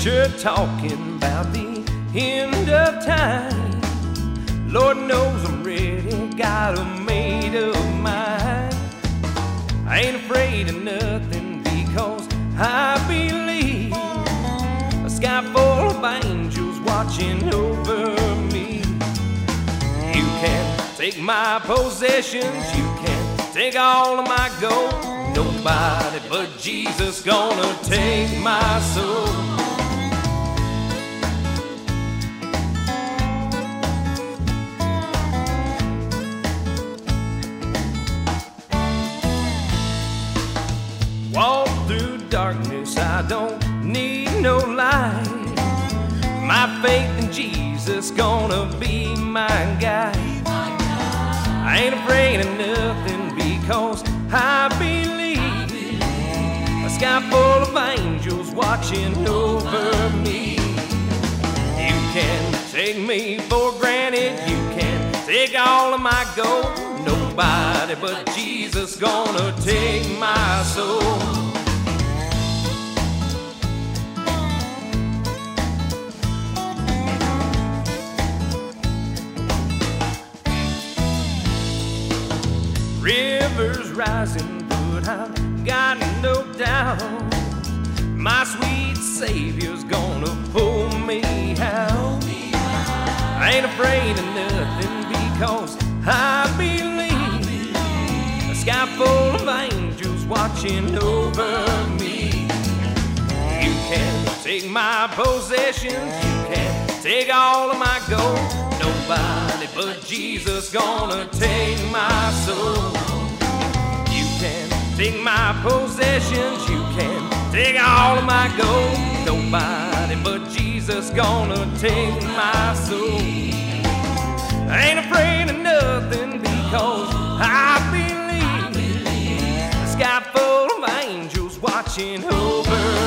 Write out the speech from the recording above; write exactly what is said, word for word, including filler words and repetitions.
preacher talking about the end of time. Lord knows I'm ready, got a made up mind. I ain't afraid of nothing because I believe a sky full of angels watching over me. You can't take my possessions, you can't take all of my gold. Nobody but Jesus gonna take my soul. Walk through darkness, I don't need no light. My faith in Jesus gonna be my guide. I ain't afraid of nothing because I believe a sky full of angels watching over me. You can't take me for granted, you can't take all of my gold. Nobody but Jesus gonna take my soul. Rivers rising, but I've got no doubt my sweet Savior's gonna pull me out. I ain't afraid of nothing because I believe a sky full of angels watching over me. You can't take my possessions, you can't take all of my gold. Nobody but Jesus gonna take my soul. You can't take my possessions, you can't take all of my gold. Nobody but Jesus gonna take my soul. I ain't afraid of nothing because I believe the sky full of angels watching over